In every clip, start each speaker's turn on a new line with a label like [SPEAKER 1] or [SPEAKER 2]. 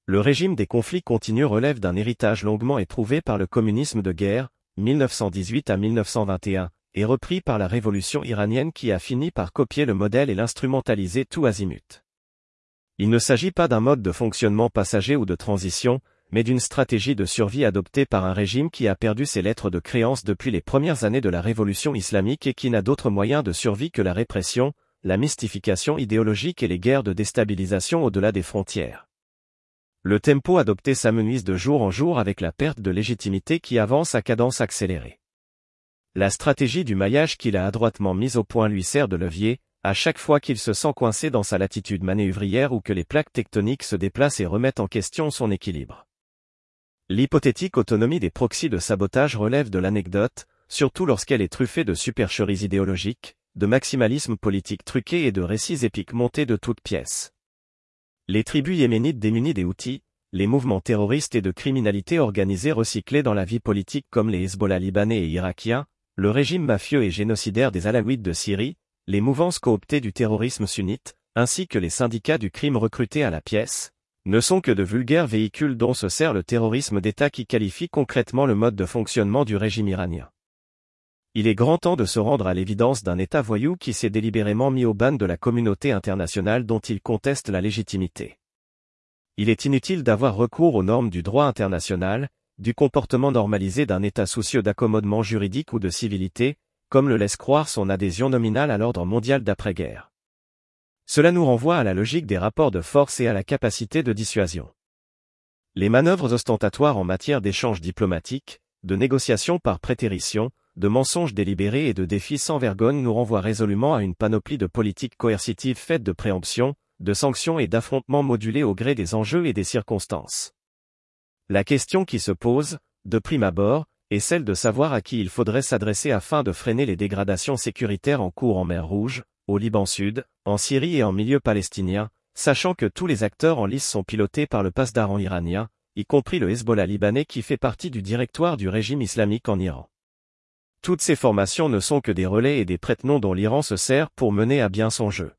[SPEAKER 1] Le régime des conflits continus relève d'un héritage longuement éprouvé par le communisme de guerre, 1918 à 1921, et repris par la révolution iranienne qui a fini par copier le modèle et l'instrumentaliser tout azimut. Il ne s'agit pas d'un mode de fonctionnement passager ou de transition, mais d'une stratégie de survie adoptée par un régime qui a perdu ses lettres de créance depuis les premières années de la révolution islamique et qui n'a d'autre moyen de survie que la répression, la mystification idéologique et les guerres de déstabilisation au-delà des frontières. Le tempo adopté s'amenuise de jour en jour avec la perte de légitimité qui avance à cadence accélérée. La stratégie du maillage qu'il a adroitement mise au point lui sert de levier, à chaque fois qu'il se sent coincé dans sa latitude manœuvrière ou que les plaques tectoniques se déplacent et remettent en question son équilibre. L'hypothétique autonomie des proxys de sabotage relève de l'anecdote, surtout lorsqu'elle est truffée de supercheries idéologiques, de maximalisme politique truqué et de récits épiques montés de toutes pièces. Les tribus yéménites démunies des Houthis, les mouvements terroristes et de criminalité organisée recyclés dans la vie politique comme les Hezbollah libanais et irakiens, le régime mafieux et génocidaire des Alaouites de Syrie, les mouvances cooptées du terrorisme sunnite, ainsi que les syndicats du crime recrutés à la pièce, ne sont que de vulgaires véhicules dont se sert le terrorisme d'État qui qualifie concrètement le mode de fonctionnement du régime iranien. Il est grand temps de se rendre à l'évidence d'un État voyou qui s'est délibérément mis au ban de la communauté internationale dont il conteste la légitimité. Il est inutile d'avoir recours aux normes du droit international, du comportement normalisé d'un État soucieux d'accommodement juridique ou de civilité, comme le laisse croire son adhésion nominale à l'ordre mondial d'après-guerre. Cela nous renvoie à la logique des rapports de force et à la capacité de dissuasion. Les manœuvres ostentatoires en matière d'échanges diplomatiques, de négociations par prétérition, de mensonges délibérés et de défis sans vergogne nous renvoient résolument à une panoplie de politiques coercitives faites de préemptions, de sanctions et d'affrontements modulés au gré des enjeux et des circonstances. La question qui se pose, de prime abord, est celle de savoir à qui il faudrait s'adresser afin de freiner les dégradations sécuritaires en cours en mer Rouge, au Liban Sud, en Syrie et en milieu palestinien, sachant que tous les acteurs en lice sont pilotés par le pasdaran iranien, y compris le Hezbollah libanais qui fait partie du directoire du régime islamique en Iran. Toutes ces formations ne sont que des relais et des prête-noms dont l'Iran se sert pour mener à bien son jeu.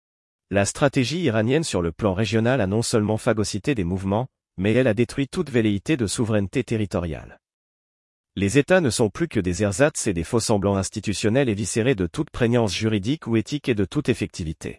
[SPEAKER 1] La stratégie iranienne sur le plan régional a non seulement phagocyté des mouvements, mais elle a détruit toute velléité de souveraineté territoriale. Les États ne sont plus que des ersatz et des faux-semblants institutionnels éviscérés de toute prégnance juridique ou éthique et de toute effectivité.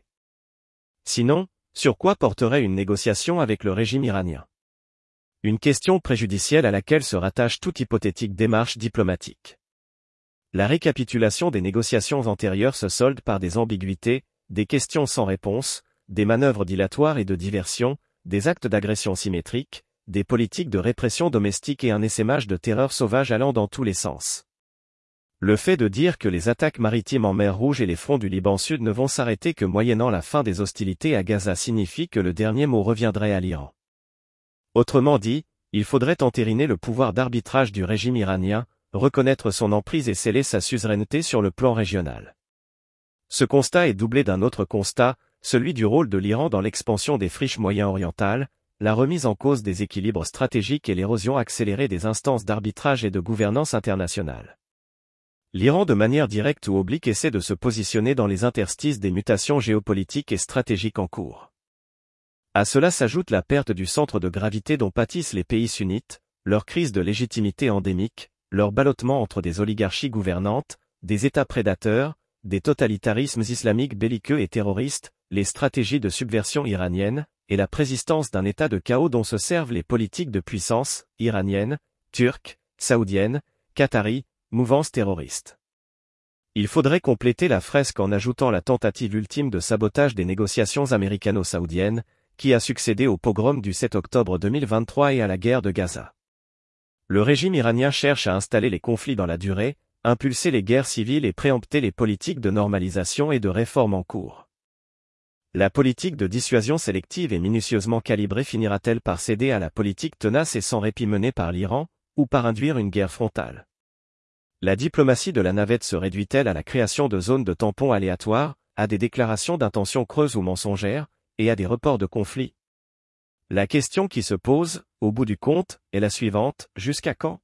[SPEAKER 1] Sinon, sur quoi porterait une négociation avec le régime iranien? Une question préjudicielle à laquelle se rattache toute hypothétique démarche diplomatique. La récapitulation des négociations antérieures se solde par des ambiguïtés, des questions sans réponse, des manœuvres dilatoires et de diversion, des actes d'agression symétriques, des politiques de répression domestique et un essaimage de terreur sauvage allant dans tous les sens. Le fait de dire que les attaques maritimes en mer Rouge et les fronts du Liban Sud ne vont s'arrêter que moyennant la fin des hostilités à Gaza signifie que le dernier mot reviendrait à l'Iran. Autrement dit, il faudrait entériner le pouvoir d'arbitrage du régime iranien, reconnaître son emprise et sceller sa suzeraineté sur le plan régional. Ce constat est doublé d'un autre constat, celui du rôle de l'Iran dans l'expansion des friches moyen-orientales, la remise en cause des équilibres stratégiques et l'érosion accélérée des instances d'arbitrage et de gouvernance internationale. L'Iran de manière directe ou oblique essaie de se positionner dans les interstices des mutations géopolitiques et stratégiques en cours. À cela s'ajoute la perte du centre de gravité dont pâtissent les pays sunnites, leur crise de légitimité endémique, leur ballottement entre des oligarchies gouvernantes, des États prédateurs, des totalitarismes islamiques belliqueux et terroristes, les stratégies de subversion iraniennes, et la présistance d'un état de chaos dont se servent les politiques de puissance, iraniennes, turques, saoudiennes, qataries, mouvances terroristes. Il faudrait compléter la fresque en ajoutant la tentative ultime de sabotage des négociations américano-saoudiennes, qui a succédé au pogrom du 7 octobre 2023 et à la guerre de Gaza. Le régime iranien cherche à installer les conflits dans la durée, impulser les guerres civiles et préempter les politiques de normalisation et de réforme en cours. La politique de dissuasion sélective et minutieusement calibrée finira-t-elle par céder à la politique tenace et sans répit menée par l'Iran, ou par induire une guerre frontale? La diplomatie de la navette se réduit-elle à la création de zones de tampons aléatoires, à des déclarations d'intentions creuses ou mensongères, et à des reports de conflits? La question qui se pose, au bout du compte, est la suivante: jusqu'à quand?